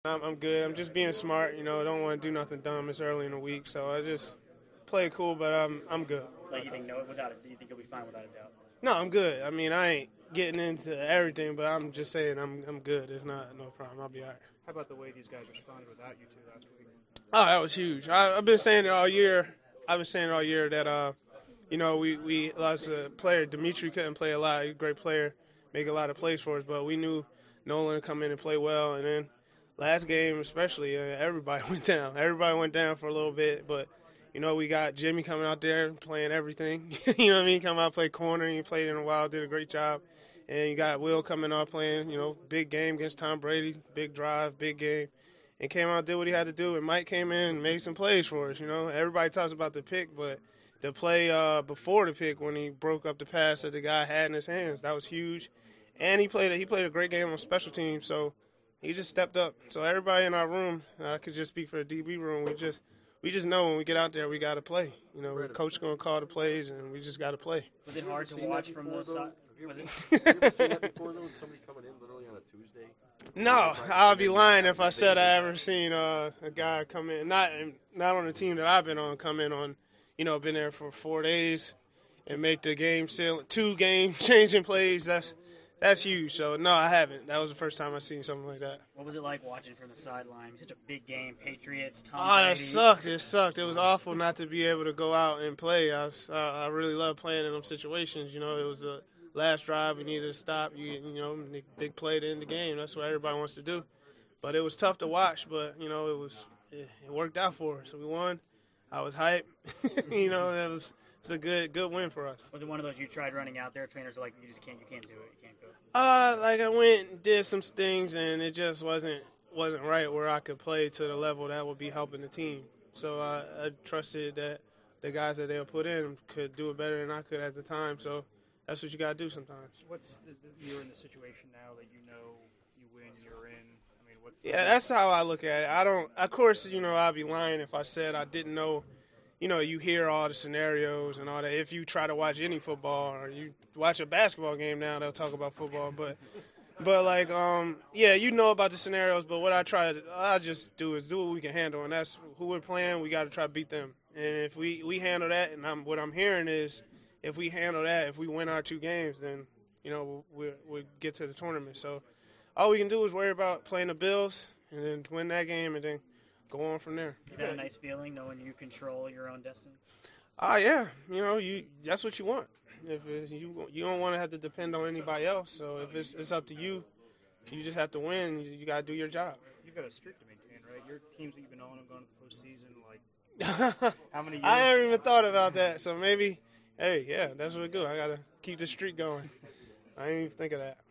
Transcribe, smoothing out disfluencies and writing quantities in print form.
I'm good. I'm just being smart. I don't want to do nothing dumb. It's early in the week, so I just play it cool. But I'm good. Like you think no, without it, do you think you'll be fine without a doubt? No, I'm good. I mean, I ain't getting into everything, but I'm just saying I'm good. It's not no problem. I'll be all right. How about the way these guys responded without you two last week? Oh, that was huge. I've been saying it all year. I've been saying it all year that we lost a player. Dimitri couldn't play a lot. He's a great player, make a lot of plays for us, but we knew Nolan would come in and play well. And then last game especially, everybody went down. Everybody went down for a little bit, but we got Jimmy coming out there playing everything. You know what I mean? Come out, play corner. He played in a while, did a great job. And you got Will coming out playing, big game against Tom Brady, big drive, big game. And came out, did what he had to do. And Mike came in and made some plays for us. Everybody talks about the pick, but the play before the pick when he broke up the pass that the guy had in his hands, that was huge. And he played a great game on special teams, so he just stepped up. So everybody in our room, I could just speak for the DB room, we just know when we get out there we got to play. The coach going to call the plays, and we just got to play. Was it hard to watch from the side? Was it? Have you ever seen that before, though? Somebody coming in literally on a Tuesday? No, I'll be lying if I said I ever seen a guy come in, not on the team that I've been on, come in on, been there for 4 days and make the game seal 2 game changing plays. That's huge. So no, I haven't. That was the first time I seen something like that. What was it like watching from the sideline? Such a big game, Patriots, Tom Brady. Brady. That sucked. It sucked. It was awful not to be able to go out and play. I really love playing in them situations. It was the last drive, we needed to stop. Big play to end the game. That's what everybody wants to do. But it was tough to watch. But it worked out for us. We won. I was hyped. That was a good win for us. Was it one of those you tried running out there? Trainers are like, you can't do it. You can't go. I went and did some things, and it just wasn't right where I could play to the level that would be helping the team. So I trusted that the guys that they would put in could do it better than I could at the time. So that's what you got to do sometimes. You're in the situation now that you win, you're in. I mean, that's how I look at it. I don't. Of course, I'd be lying if I said I didn't know. You hear all the scenarios and all that. If you try to watch any football or you watch a basketball game now, they'll talk about football. But about the scenarios. But what I just do is do what we can handle, and that's who we're playing. We got to try to beat them. And if we handle that, and what I'm hearing is, if we handle that, if we win our 2 games, then we'll get to the tournament. So all we can do is worry about playing the Bills and then win that game and then go on from there. Is that a nice feeling, knowing you control your own destiny? Yeah. That's what you want. If you don't want to have to depend on anybody else. So if it's up to you, you just have to win. You got to do your job. You've got a streak to maintain, right? Your teams that you've been on have gone to the postseason. Like, how many years? I haven't even thought about that. So maybe, that's what we do. I got to keep the streak going. I didn't even think of that.